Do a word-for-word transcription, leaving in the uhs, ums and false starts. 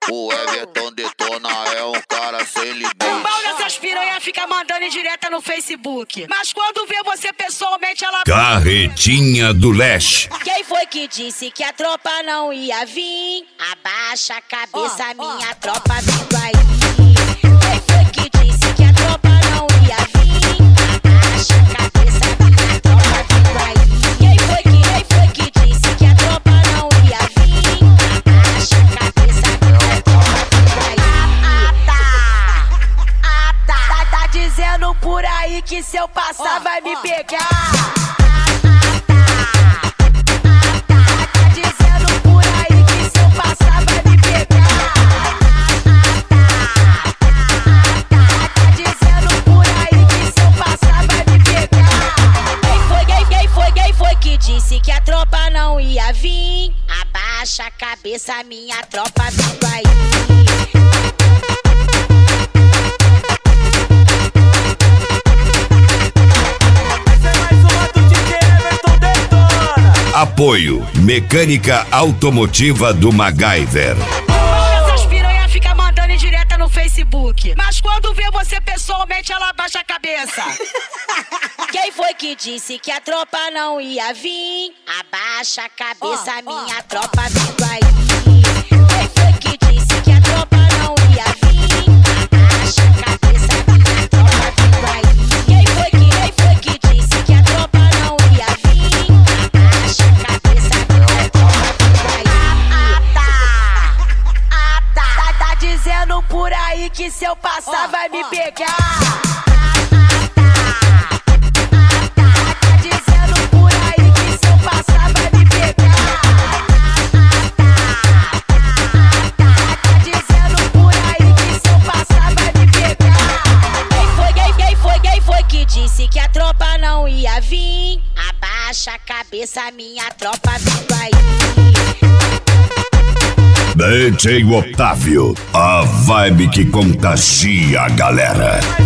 O Everton Detona é um cara sem limite. O pau dessas piranha fica mandando em direta no Facebook. Mas quando vê você pessoalmente, ela... Carretinha do Leste. Quem foi que disse que a tropa não ia vir? Abaixa a cabeça, oh, minha oh, tropa vindo aí. Quem foi que disse que a tropa não ia vir? Abaixa a cabeça, minha tropa vindo aí. Quem foi que, quem foi que disse que a tropa não ia vir? Abaixa a cabeça, minha tropa vindo aí. Ah, tá. Ah, tá. Tá, tá dizendo por aí que se eu passar oh, vai me oh. pegar. Disse que a tropa não ia vir. Abaixa a cabeça, minha tropa vindo aí. Essa é mais uma do D J Everton Detona. Apoio Mecânica Automotiva do MacGyver. Essas piranha fica mandando em direta no Facebook. Mas quando vê você pessoalmente, ela abaixa a cabeça. Quem foi que disse que a tropa não ia vir? Abaixa a cabeça, oh, minha oh, tropa vindo aí. Quem foi que disse que a tropa não ia vir? Abaixa a cabeça, minha tropa vindo aí. Quem foi que, quem foi que disse que a tropa não ia vir? Abaixa a cabeça, minha tropa vindo aí. Ah, tá. Ah, tá. Tá, tá dizendo por aí que se eu passar oh, vai me oh. pegar. Disse que a tropa não ia vir. Abaixa a cabeça, minha tropa vindo aí. D J Otávio, a vibe que contagia a galera.